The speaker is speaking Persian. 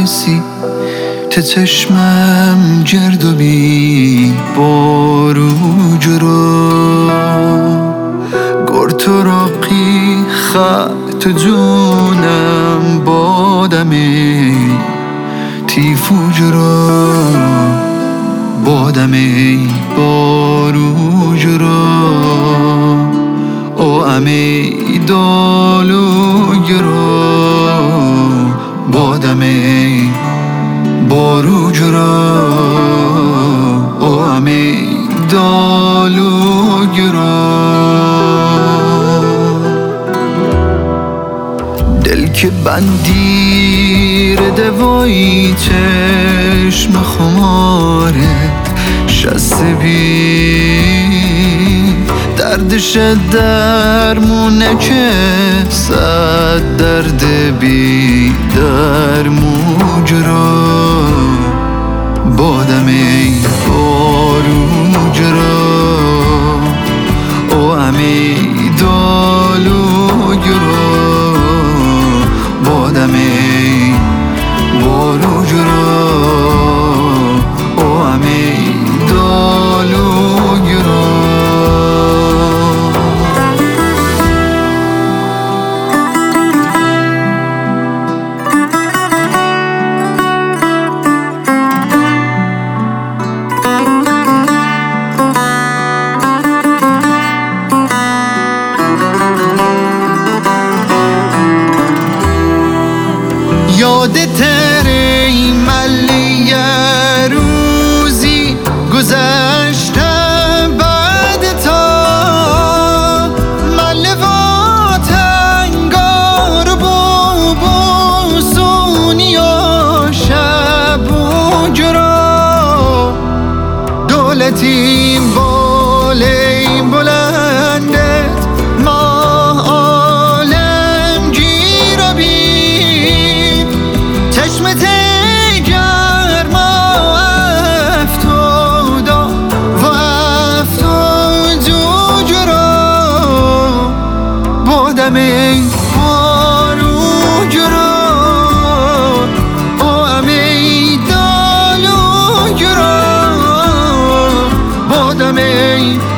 رسی ته چشمم گرد و بی بارو جرا گرتو راقی خط جونم بادمی تیفو جرا بادمی بارو جرا او امی دالو گرا بادمی بارو جرا او امی دالو گرا دل که بندیر دوایی چشم خمارت شسته بی دردش درمونه که صد درد بی درمو جرا بادمی بارو جرا او امی دالو گرا بادمی بارو جرا او امی دالو گرا یادت ای ملی روزی گذشته بعد تا ملوات انگار بو سونیا شب و جرا دولتی بالی بلندت ماه عالم گیر و بید چشمت گرما افتادا و افتاد و جرا بادمی بارو جرا او امی دالو جرا بادمی